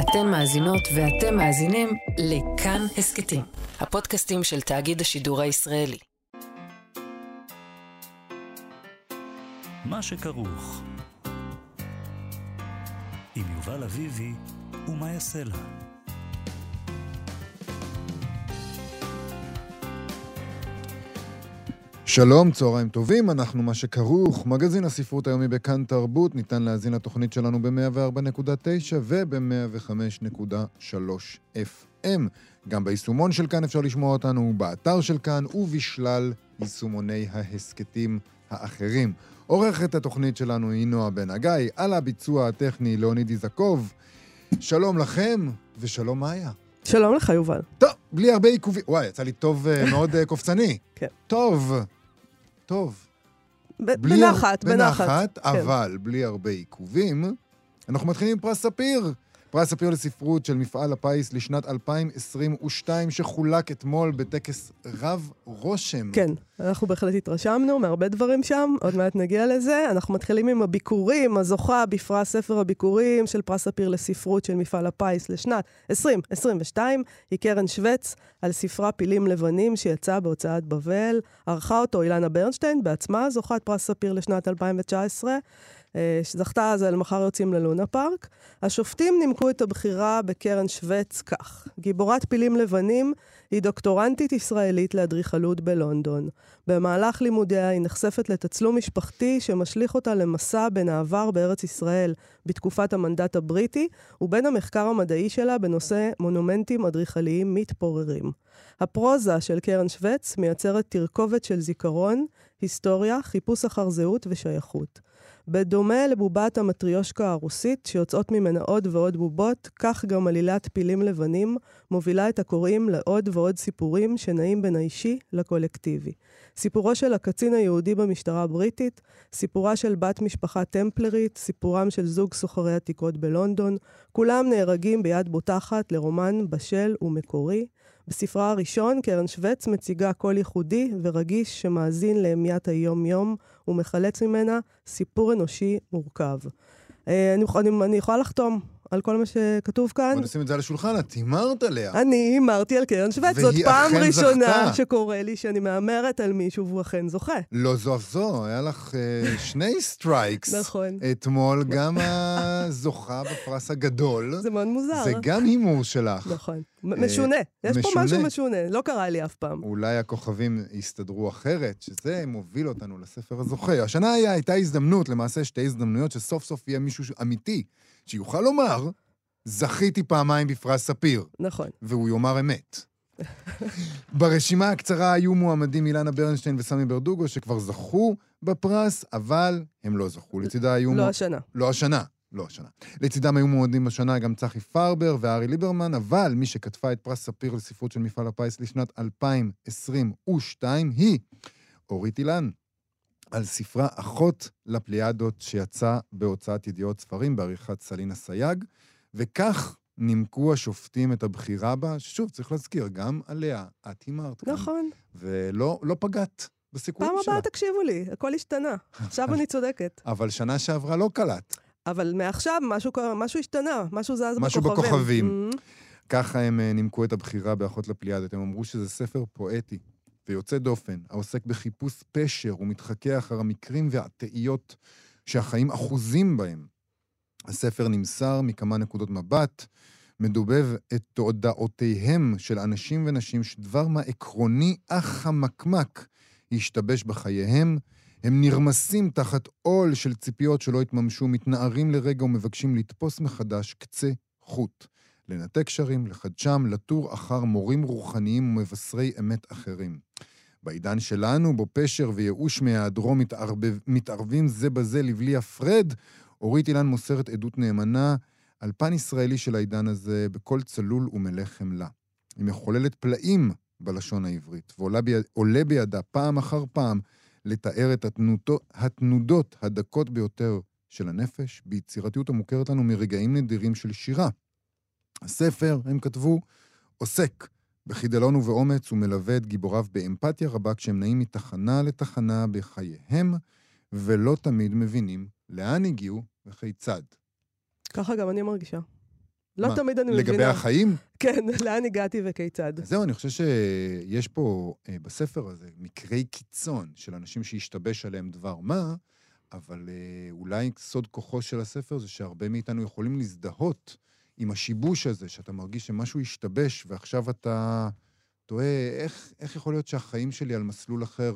אתן מאזינות ואתם מאזינים לכאן הסקטים, הפודקאסטים של תאגיד השידור הישראלי. מה שכרוך עם יובל אביבי ומה יעשה לה. שלום, צהריים טובים, אנחנו מה שכרוך, מגזין הספרות היומי בכאן תרבות, ניתן להזין לתוכנית שלנו ב-104.9 וב-105.3 FM. גם ביישומון של כאן אפשר לשמוע אותנו, באתר של כאן ובשלל יישומוני ההסקטים האחרים. עורכת התוכנית שלנו היא נועה בן הגיא, על הביצוע הטכני לאוניד איזקוב. שלום לכם ושלום מאיה. שלום לך יובל. טוב, בלי הרבה עיכובים. וואי, יצא לי טוב מאוד קופצני. כן. טוב. בנחת. אבל בלי הרבה עיכובים. אנחנו מתחילים עם פרס ספיר. פרס ספיר לספרות של מפעל הפיס לשנת 2022, שחולק אתמול בטקס רב רושם. כן, אנחנו בהחלט התרשמנו מהרבה דברים שם, עוד מעט נגיע לזה. אנחנו מתחילים עם הביקורים, הזוכה בפרס ספר הביקורים של פרס ספיר לספרות של מפעל הפיס לשנת 2022, היא קרן שווץ, על ספרה פילים לבנים שיצא בהוצאת בבל. ערכה אותו אילנה ברנשטיין, בעצמה זוכת פרס ספיר לשנת 2019, שזכתה אז על מחר יוצאים ללונה פארק. השופטים נימקו את הבחירה בקרן שווץ כך: גיבורת פילים לבנים היא דוקטורנטית ישראלית לאדריכלות בלונדון. במהלך לימודיה היא נחשפת לתצלום משפחתי שמשליך אותה למסע בין העבר בארץ ישראל בתקופת המנדט הבריטי ובין המחקר המדעי שלה בנושא מונומנטים אדריכליים מתפוררים. הפרוזה של קרן שווץ מייצרת תרכובת של זיכרון, היסטוריה, חיפוש אחר זהות ושייכות. בדומה לבובת המטריושקה הרוסית שיוצאות ממנה עוד ועוד בובות, כך גם עלילת פילים לבנים מובילה את הקוראים לעוד ועוד סיפורים שנעים בין האישי לקולקטיבי. סיפורו של הקצין היהודי במשטרה הבריטית, סיפורה של בת משפחה טמפלרית, סיפורם של זוג סוחרי עתיקות בלונדון, כולם נהרגים ביד בוטחת לרומן בשל ומקורי. בספרה הראשון, קרן שווץ מציגה קול ייחודי ורגיש שמאזין להמיית היום-יום ומחלץ ממנה סיפור אנושי מורכב. אני יכולה לחתום על כל מה שכתוב כאן. בוא נשים את זה על השולחן, את הימרת עליה. אני הימרתי על קרן שווץ, זאת פעם ראשונה שקורה לי שאני מאמרת על מישהו והוא אכן זוכה. לא זו אף זו, היה לך שני סטרייקס. נכון. אתמול גם הזוכה בפרס הגדול. זה מאוד מוזר. זה גם הימור שלך. נכון. משונה. יש פה משהו משונה. לא קרה לי אף פעם. אולי הכוכבים יסתדרו אחרת, שזה מוביל אותנו לספר הזוכה. השנה הייתה הזדמנות, למעשה שתי הזדמנויות, שסוף סוף יהיה מישהו אמיתי, שיוכל לומר, זכיתי פעמיים בפרס ספיר. נכון. והוא יאמר אמת. ברשימה הקצרה היו מועמדים אילנה ברנשטיין וסמי ברדוגו, שכבר זכו בפרס, אבל הם לא זכו. לצידה היו... לא השנה. לצידם היו מועמדים בשנה גם צחי פרבר וארי ליברמן, אבל מי שכתבה את פרס ספיר לספרות של מפעל הפיס לשנת 2022 היא אורית אילן, על ספרה אחות לפליאדות שיצא בהוצאת ידיעות ספרים בעריכת סלינה סייג, וכך נימקו השופטים את הבחירה בה, ששוב צריך להזכיר, גם עליה את הימרת. נכון. ולא פגעת בסיכויים שלה. פעם הבאה תקשיבו לי, הכל השתנה. עכשיו אני צודקת. אבל שנה שעברה לא קלט. אבל מעכשיו משהו השתנה, משהו זז בכוכבים. משהו בכוכבים. ככה הם נימקו את הבחירה באחות לפליאדות. הם אמרו שזה ספר פואטי ויוצא דופן, העוסק בחיפוש פשר ומתחכה אחר המקרים והתאיות שהחיים אחוזים בהם. הספר נמסר מכמה נקודות מבט, מדובב את תודעותיהם של אנשים ונשים שדבר מה עקרוני אך חמקמק השתבש בחייהם, הם נרמסים תחת עול של ציפיות שלא התממשו, מתנערים לרגע ומבקשים לתפוס מחדש קצה חוט, לנתק קשרים, לחדשם, לטור אחר מורים רוחניים ומבשרי אמת אחרים. בעידן שלנו, בו פשר וייאוש מהיעדרו מתערבים זה בזה לבלי הפרד, אורית אילן מוסרת עדות נאמנה על פן ישראלי של העידן הזה, בכל צלול ומלא חמלה. היא מחוללת פלאים בלשון העברית, ועולה בידה פעם אחר פעם לתאר את התנודות הדקות ביותר של הנפש, ביצירתיות המוכרת לנו מרגעים נדירים של שירה. הספר, הם כתבו, עוסק בחידלון ובאומץ ומלווה את גיבוריו באמפתיה רבה כשהם נעים מתחנה לתחנה בחייהם, ולא תמיד מבינים לאן הגיעו וכיצד. ככה גם אני מרגישה. לא תמיד אני מבינה. לגבי החיים? כן, לאן הגעתי וכיצד. זהו, אני חושב שיש פה בספר הזה מקרי קיצון של אנשים שהשתבש עליהם דבר מה, אבל אולי סוד כוחו של הספר זה שהרבה מאיתנו יכולים להזדהות עם השיבוש הזה, שאתה מרגיש שמשהו השתבש, ועכשיו אתה תוהה, איך יכול להיות שהחיים שלי על מסלול אחר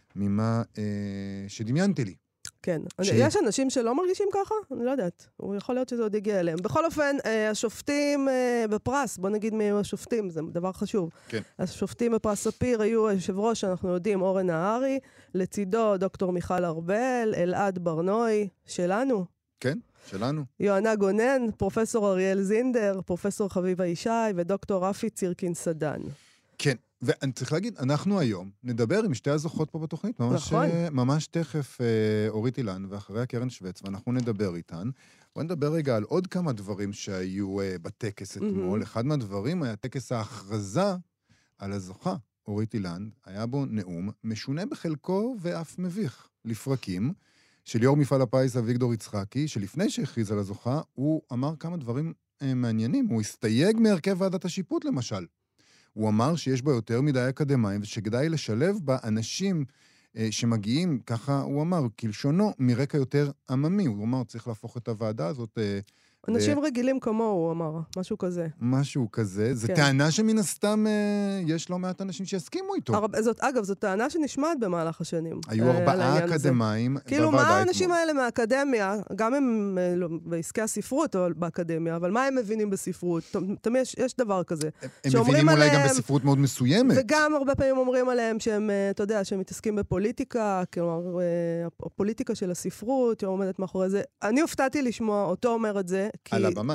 ממה שדמיינתי לי? כן. יש אנשים שלא מרגישים ככה? אני לא יודעת. הוא יכול להיות שזה עוד יגיע אליהם. בכל אופן, השופטים בפרס, בוא נגיד מי השופטים, זה דבר חשוב. כן. השופטים בפרס ספיר היו היושב ראש, אנחנו יודעים, אורן נהרי, לצידו דוקטור מיכל ארבל, אלעד ברנוי, שלנו. כן, שלנו. יוענה גונן, פרופסור אריאל זינדר, פרופסור חביבה ישי ודוקטור רפי צירקין סדן. כן, ואני צריך להגיד, אנחנו היום נדבר עם שתי הזוכות פה בתוכנית, נכון. ממש תכף אורית אילן, ואחריה קרן שווץ, ואנחנו נדבר איתן. בוא נדבר רגע על עוד כמה דברים שהיו בטקס אתמול. אחד מהדברים היה טקס ההכרזה על הזוכה, אורית אילן, היה בו נאום משונה בחלקו ואף מביך לפרקים, של יו"ר מפעל הפיס אביגדור יצחקי, שלפני שהכריז על הזוכה, הוא אמר כמה דברים מעניינים. הוא הסתייג מהרכב ועדת השיפוט, למשל. הוא אמר שיש בה יותר מדי אקדמיים, ושכדאי לשלב בה אנשים שמגיעים, ככה הוא אמר, כלשונו, מרקע יותר עממי. הוא אמר, צריך להפוך את הוועדה הזאת... אנשים רגילים כמוהו, הוא אמר, משהו כזה. משהו כזה. זו טענה שמן הסתם יש לא מעט אנשים שיסכימו איתו. אגב, זו טענה שנשמעת במהלך השנים. היו 4 אקדמיים בוועדה. כאילו, מה האנשים האלה מהאקדמיה, גם הם בעסקי הספרות באקדמיה, אבל מה הם מבינים בספרות? תמיד יש דבר כזה. הם מבינים אולי גם בספרות מאוד מסוימת. וגם הרבה פעמים אומרים עליהם שהם, אתה יודע, שהם מתעסקים בפוליטיקה, כלומר, הפוליטיקה של הספרות, שעומדת מאחורי זה. אני הופתעתי לשמוע אותו אומר את זה, על הבמה.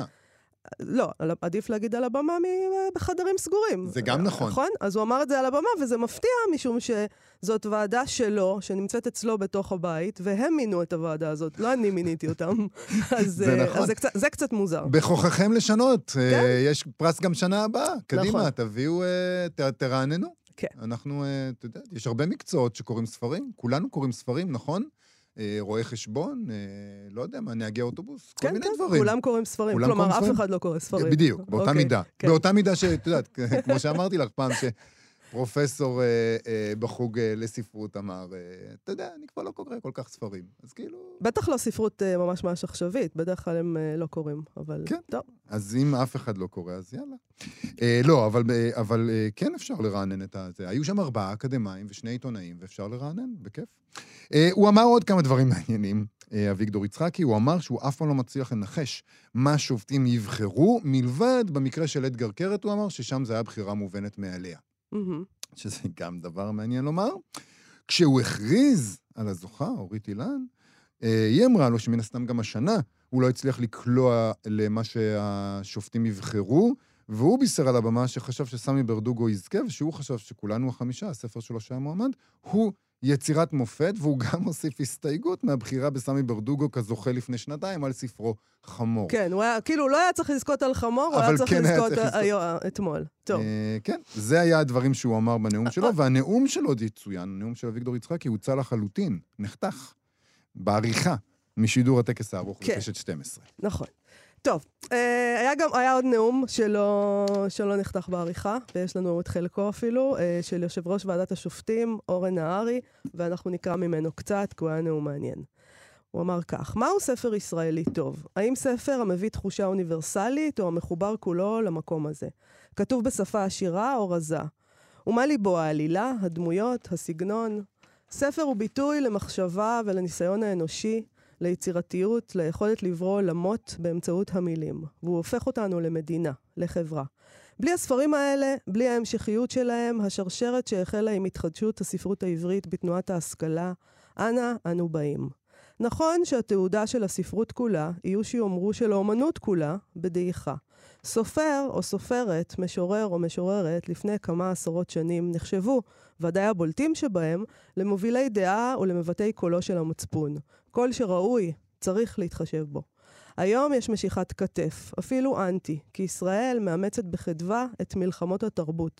לא, עדיף להגיד על הבמה בחדרים סגורים. זה גם נכון. נכון? אז הוא אמר את זה על הבמה, וזה מפתיע משום שזאת ועדה שלו, שנמצאת אצלו בתוך הבית, והם מינו את הוועדה הזאת, לא אני מיניתי אותם. זה נכון. אז זה קצת מוזר. בכוחכם לשנות. יש פרס גם שנה הבאה. קדימה, תביאו, תרעננו. כן. אנחנו, אתה יודע, יש הרבה מקצועות שקוראים ספרים, כולנו קוראים ספרים, נכון? רואה חשבון, לא יודע מה, נהגי אוטובוס, כל מיני דברים. כן, כולם קוראים ספרים. כלומר, אף אחד לא קורא ספרים. בדיוק, באותה מידה. באותה מידה שאת יודעת, כמו שאמרתי לך פעם, שפרופסור בחוג לספרות אמר, אתה יודע, אני כבר לא קורא כל כך ספרים. אז כאילו... בטח לא ספרות ממש עכשווית, בדרך כלל הם לא קוראים, אבל טוב. אז אם אף אחד לא קורא, אז יאללה. לא, אבל כן אפשר לרענן את זה. היו שם 4 אקדמיים ו2 עיתונאים, ואפשר לרענן, בכיף. הוא אמר עוד כמה דברים מעניינים, אביגדור יצחקי, הוא אמר שהוא אף פעם לא מצליח לנחש מה שופטים יבחרו, מלבד במקרה של אדגר קרת, הוא אמר ששם זה היה בחירה מובנת מעליה. שזה גם דבר מעניין לומר. כשהוא הכריז על הזוכה, אורית אילן, היא אמרה לו שמן הסתם גם השנה, הוא לא הצליח לקלוע למה שהשופטים יבחרו, והוא בישר על הבמה שחשב שסמי ברדוגו יזכה, ושהוא חשב שכולנו 5, הספר שלו שהיה מועמד, הוא יצירת מופת, והוא גם הוסיף הסתייגות מהבחירה בסמי ברדוגו כזוכה לפני 2 על ספרו חמור. כן, הוא היה, כאילו, לא היה צריך לזכות על חמור, הוא היה צריך לזכות אתמול. טוב. כן, זה היה הדברים שהוא אמר בנאום שלו, והנאום שלו יצוין, הנאום של אביגדור יצחקי, הוצא לחלוטין, נחתך, בעריכה, משידור הטקס הארוך בקשת 12. נכון. טוב, היה עוד נאום שלא נחתך בעריכה, ויש לנו את חלקו אפילו, של יושב ראש ועדת השופטים, אורן נהרי, ואנחנו נקרא ממנו קצת, כי הוא היה נאום מעניין. הוא אמר כך, מהו ספר ישראלי טוב? האם ספר המביא תחושה אוניברסלית, או המחובר כולו למקום הזה? כתוב בשפה עשירה או רזה? ומה ליבו העלילה, הדמויות, הסגנון? ספר הוא ביטוי למחשבה ולניסיון האנושי, ליצירתיות, ליכולת לברוא עולמות באמצעות המילים, והוא הופך אותנו למדינה, לחברה. בלי הספרים האלה, בלי ההמשכיות שלהם, השרשרת שהחלה עם התחדשות הספרות העברית בתנועת ההשכלה, אנו באים. נכון שהתעודה של הספרות כולה, יהיו שיאמרו של האומנות כולה, בדעיכה. סופר או סופרת, משורר או משוררת, לפני כמה עשרות שנים נחשבו, ודאי הבולטים שבהם, למובילי דעה ולמבטאי קולו של המצפון. קול שראוי, צריך להתחשב בו. היום יש משיכת כתף, אפילו אנטי, כי ישראל מאמצת בחדווה את מלחמות התרבות.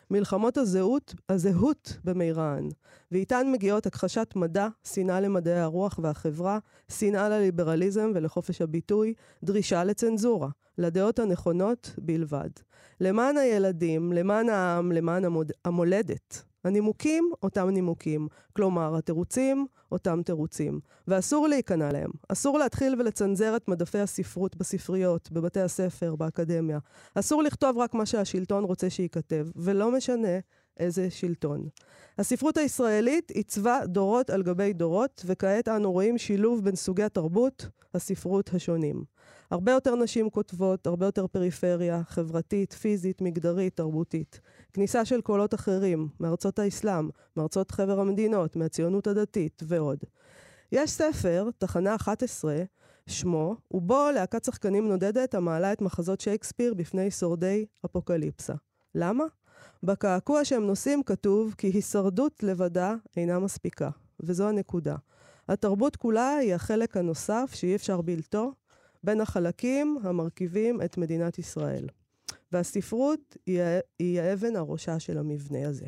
מלחמות הזהות במיראן, ואיתן מגיעות הכחשת מדע, שנאה למדעי הרוח והחברה, שנאה לליברליזם ולחופש הביטוי, דרישה לצנזורה, לדעות הנכונות בלבד. למען הילדים, למען העם, למען המולדת. הנימוקים, אותם נימוקים. כלומר, התירוצים, אותם תירוצים. ואסור להיכנע להם. אסור להתחיל ולצנזר את מדפי הספרות בספריות, בבתי הספר, באקדמיה. אסור לכתוב רק מה שהשלטון רוצה שייכתב, ולא משנה איזה שלטון. הספרות הישראלית עיצבה דורות על גבי דורות, וכעת אנו רואים שילוב בין סוגי התרבות, הספרות השונים. הרבה יותר נשים כותבות, הרבה יותר פריפריה, חברתית, פיזית, מגדרית, תרבותית. כניסה של קולות אחרים, מארצות האסלאם, מארצות חבר המדינות, מהציונות הדתית ועוד. יש ספר, תחנה 11, שמו, ובו להקת שחקנים נודדת המעלה את מחזות שייקספיר בפני שורדי אפוקליפסה. למה? בקעקוע שהם נושאים כתוב כי הישרדות לבדה אינה מספיקה, וזו הנקודה. התרבות כולה היא החלק הנוסף שאי אפשר בלתו, בין החלקים המרכיבים את מדינת ישראל. והספרות היא האבן הראשה של המבנה הזה.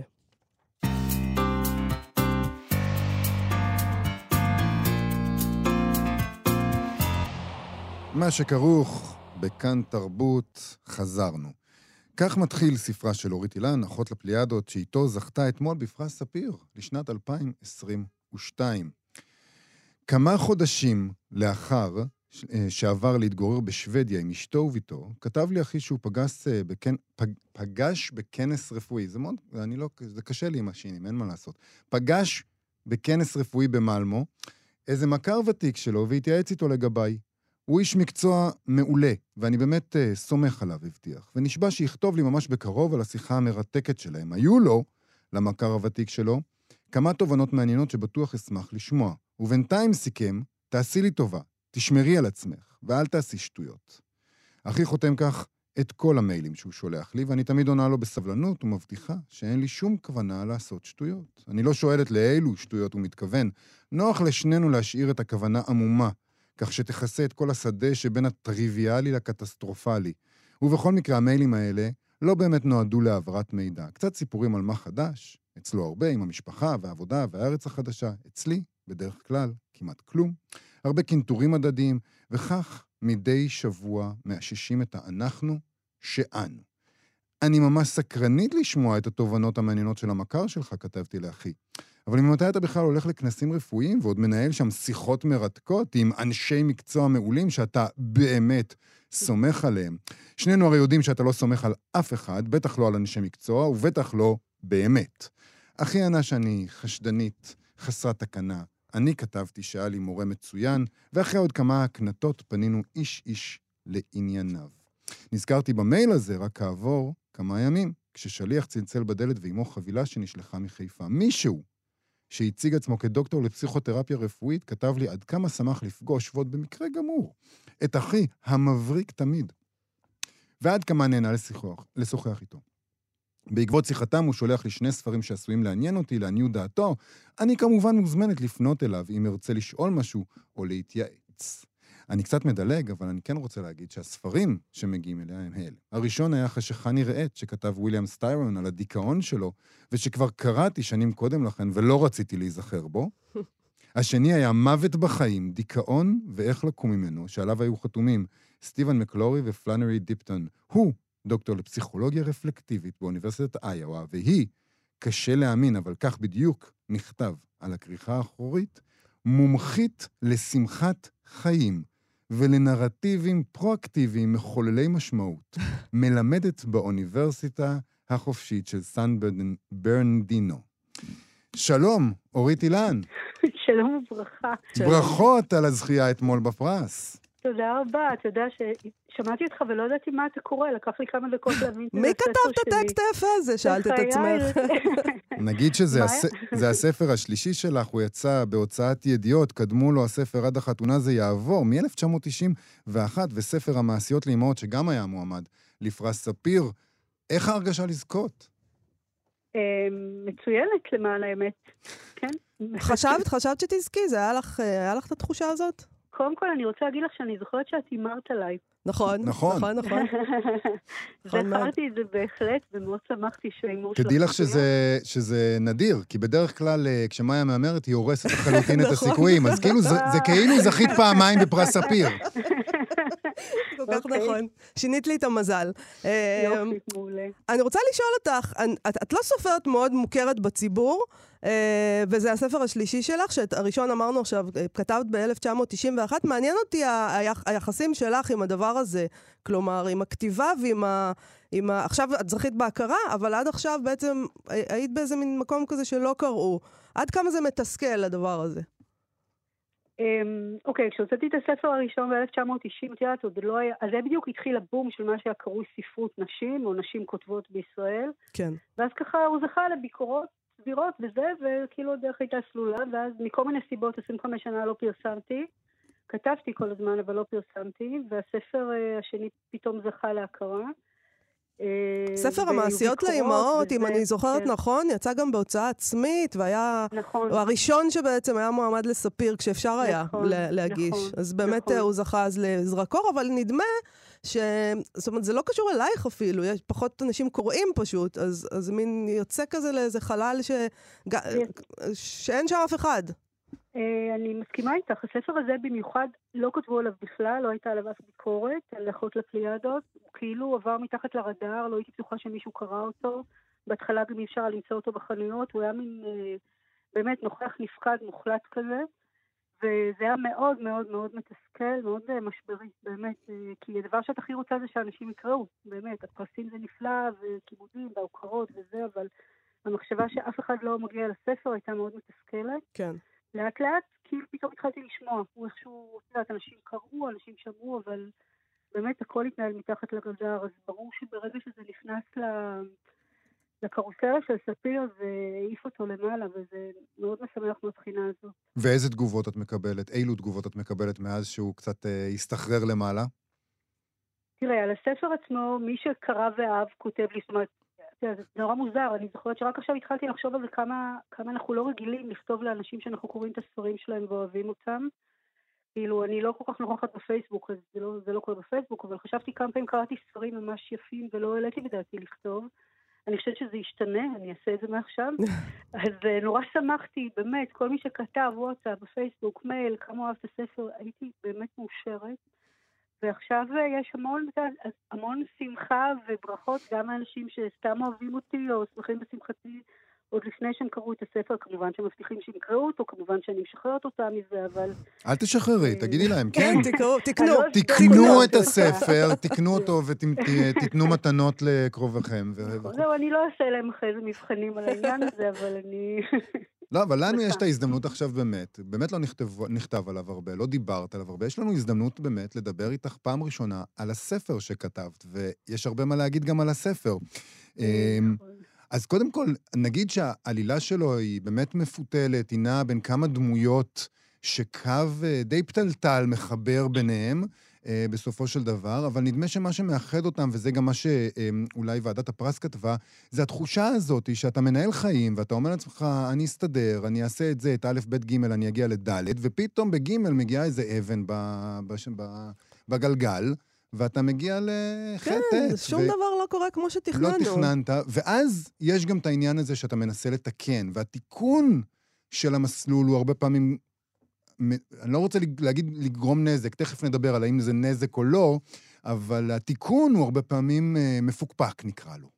מה שכרוך בכאן תרבות, חזרנו. כך מתחיל ספרה של אורית אילן, אחות לפליאדות, שאיתו זכתה אתמול בפרס ספיר לשנת 2022. כמה חודשים לאחר שעבר להתגורר בשוודיה עם אשתו וביתו, כתב לי אחי שהוא פגש בכנס רפואי. זה קשה לי עם השינים, אין מה לעשות. פגש בכנס רפואי במלמו, איזה מכר ותיק שלו, והתייעץ איתו לגביי. הוא איש מקצוע מעולה, ואני באמת סומך עליו, הבטיח. ונשבע שיכתוב לי ממש בקרוב על השיחה המרתקת שלהם. היו לו, למכר הוותיק שלו, כמה תובנות מעניינות שבטוח אשמח לשמוע. ובינתיים סיכם, תעשי לי טובה, תשמרי על עצמך, ואל תעשי שטויות. אחי חותם כך את כל המיילים שהוא שולח לי, ואני תמיד עונה לו בסבלנות ומבטיחה שאין לי שום כוונה לעשות שטויות. אני לא שואלת לאילו שטויות הוא מתכוון. נוח לשנינו להשאיר את הכוונה עמומה, כך שתכסה את כל השדה שבין הטריוויאלי לקטסטרופלי. ובכל מקרה, המיילים האלה לא באמת נועדו להעברת מידע. קצת סיפורים על מה חדש, אצלו הרבה, עם המשפחה והעבודה והארץ החדשה. אצלי, בדרך כלל, כמעט כלום. הרבה קינטורים הדדיים, וכך מדי שבוע מאששים את האנחנו שאנו. אני ממש סקרנית לשמוע את התובנות המעניינות של המכר שלך, כתבתי לאחי. אבל ממתי אתה בכלל הולך לכנסים רפואיים, ועוד מנהל שם שיחות מרתקות עם אנשי מקצוע מעולים שאתה באמת סומך עליהם. שנינו הרי יודעים שאתה לא סומך על אף אחד, בטח לא על אנשי מקצוע, ובטח לא באמת. אחי ענה שאני חשדנית, חסרת תקנה. אני כתבתי שהיה לי מורה מצוין, ואחרי עוד כמה הקנטות פנינו איש לענייניו. נזכרתי במייל הזה רק כעבור כמה ימים, כששליח צלצל בדלת ועמו חבילה שנשלחה מחיפה. מישהו שהציג עצמו כדוקטור לפסיכותרפיה רפואית, כתב לי עד כמה שמח לפגוש, ועוד במקרה גמור, את אחי המבריק תמיד. ועד כמה נהנה לשוחח איתו. בעקבות שיחתם הוא שולח לי 2 ספרים שעשויים לעניין אותי, לעניות דעתו. אני כמובן מוזמנת לפנות אליו אם ירצה לשאול משהו או להתייעץ. אני קצת מדלג, אבל אני כן רוצה להגיד שהספרים שמגיעים אליה הם אלה. הראשון היה חשכה נראית, שכתב וויליאם סטיירון על הדיכאון שלו, ושכבר קראתי שנים קודם לכן ולא רציתי להיזכר בו. השני היה מוות בחיים, דיכאון ואיך לקום ממנו, שעליו היו חתומים סטיבן מקלורי ופלנרי דיפטון. הוא דוקטור לפסיכולוגיה רפלקטיבית באוניברסיטת איואה, והיא, קשה להאמין, אבל כך בדיוק נכתב על הכריכה האחורית, מומחית לשמחת חיים ולנרטיבים פרואקטיביים מחוללי משמעות, מלמדת באוניברסיטה החופשית של סן ברנרדינו. שלום, אורית אילן. שלום וברכה. ברכות על הזכייה אתמול בפרס. תודה רבה, אתה יודע ששמעתי אותך ולא ידעתי מה אתה קורא, לקח לי כמה דקות להבין מי כתב את הטקסט היפה הזה? שאלת את עצמך. נגיד שזה הספר השלישי שלך, הוא יצא בהוצאת ידיעות, קדמו לו הספר עד החתונה זה יעבור, מ-1991, וספר המעשיות לאמהות, שגם היה מועמד לפרס ספיר. איך ההרגשה לזכות? מצוינת למען האמת, כן. חשבת שתזכי? זה היה לך את התחושה הזאת? קודם כל, אני רוצה להגיד לך שאני זוכרת שאת אמרת עליי. נכון. זכרתי את זה בהחלט, ומאוד שמחתי שהאימור שלך... תדעי לך שזה נדיר, כי בדרך כלל כשמאיה מאמרת היא הורסת לחלוטין את הסיכויים, אז כאילו זה כאילו זכית פעמיים בפרס ספיר. כל כך נכון. שינית לי את המזל. יופי, מעולה. אני רוצה לשאול אותך, את לא סופרת מאוד מוכרת בציבור, וזה הספר השלישי שלך, שהראשון אמרנו עכשיו, כתבת ב-1991, מעניין אותי היחסים שלך עם הדבר הזה, כלומר, עם הכתיבה עכשיו את זכית בהכרה, אבל עד עכשיו בעצם היית באיזה מין מקום כזה שלא קראו. עד כמה זה מתסכל הדבר הזה? אוקיי, כשהוצאתי את הספר הראשון ב-1990, תראה, עוד לא היה, אז זה בדיוק התחיל הבום של מה שהיה קרוי ספרות נשים, או נשים כותבות בישראל. כן. ואז ככה הוא זכה לביקורות סבירות וזה, וכאילו דרך הייתה סלולה, ואז מכל מיני סיבות, 25 שנה לא פרסמתי. כתבתי כל הזמן, אבל לא פרסמתי, והספר השני פתאום זכה להכרה. ספר המעשיות לאימהות, אם אני זוכרת נכון, יצא גם בהוצאה עצמית, והיה הראשון שבעצם היה מועמד לספיר, כשאפשר היה להגיש. אז באמת הוא זכה אז לזרקור, אבל נדמה זאת אומרת, זה לא קשור אלייך אפילו, יש פחות אנשים קוראים פשוט, אז מין יוצא כזה לאיזה חלל שאין שם אף אחד. אני מסכימה איתך, הספר הזה במיוחד לא כתבו עליו בכלל, לא הייתה עליו אף ביקורת, על אחות לפליאדות, הוא כאילו עבר מתחת לרדאר, לא הייתי בטוחה שמישהו קרא אותו, בהתחלה גם אי אפשר למצוא אותו בחנויות, הוא היה מין באמת נוכח נפקד מוחלט כזה, וזה היה מאוד מאוד מאוד מתסכל, מאוד משברי, באמת, כי הדבר שאת הכי רוצה זה שאנשים יקראו, באמת, הפרסים זה נפלא, וכיבודים וההוקרות וזה, אבל המחשבה שאף אחד לא מגיע לספר הייתה מאוד מתסכלת. כן. לאט לאט, כאילו פתאום התחלתי לשמוע, הוא איכשהו, אנשים קראו, אנשים שמעו, אבל באמת הכל התנהל מתחת לגדר, אז ברור שברגע שזה נכנס לקרוסלה של ספיר, זה העיף אותו למעלה, וזה מאוד משמח מבחינה הזאת. ואיזה תגובות את מקבלת? אילו תגובות את מקבלת מאז שהוא קצת הסתחרר למעלה? תראה, על הספר עצמו, מי שקרא ואהב כותב לי, זאת אומרת, זה נורא מוזר, אני זוכרת שרק עכשיו התחלתי לחשוב על זה כמה אנחנו לא רגילים לכתוב לאנשים שאנחנו קוראים את הספרים שלהם ואוהבים אותם. כאילו, אני לא כל כך נוכחת בפייסבוק, אז זה לא קורה בפייסבוק, אבל חשבתי כמה פעמים קראתי ספרים ממש יפים ולא העליתי בדעתי לכתוב. אני חושבת שזה ישתנה, אני אעשה את זה מעכשיו. אז נורא שמחתי, באמת, כל מי שכתב וואטסאפ בפייסבוק, מייל, כמה אוהב את הספר, הייתי באמת מאושרת. ועכשיו יש המון שמחה וברכות, גם האנשים שסתם אוהבים אותי או שמחים בשמחתי, עוד לפני שהם קראו את הספר, כמובן שהם מבטיחים שהם יקראו אותו, כמובן שאני משחררת אותם מזה, אבל... אל תשחררי, תגידי להם, כן. תקנו את הספר, תקנו אותו ותיתנו מתנות לקרובכם. זהו, אני לא אעשה להם אחרי זה מבחנים על העניין הזה, אבל אני... לא, אבל לנו יש את ההזדמנות עכשיו באמת לא נכתב עליו הרבה, לא דיברת עליו הרבה, יש לנו הזדמנות באמת לדבר איתך פעם ראשונה על הספר שכתבת, ויש הרבה מה להגיד גם על הספר. אז קודם כל, נגיד שהעלילה שלו היא באמת מפותלת, היא נעה בין כמה דמויות שקו די פתלתל מחבר ביניהם, בסופו של דבר, אבל נדמה שמה שמאחד אותם, וזה גם מה שאולי ועדת הפרס כתבה, זה התחושה הזאת שאתה מנהל חיים, ואתה אומר לעצמך, אני אסתדר, אני אעשה את זה, את א', ב', ג', אני אגיע לד', ופתאום בג' מגיעה איזה אבן בגלגל, ואתה מגיע לחטט. כן, שום דבר לא קורה כמו שתכננו. לא תכננת, ואז יש גם את העניין הזה שאתה מנסה לתקן, והתיקון של המסלול הוא הרבה פעמים, אני לא רוצה להגיד לגרום נזק, תכף נדבר על האם זה נזק או לא, אבל התיקון הוא הרבה פעמים מפוקפק, נקרא לו.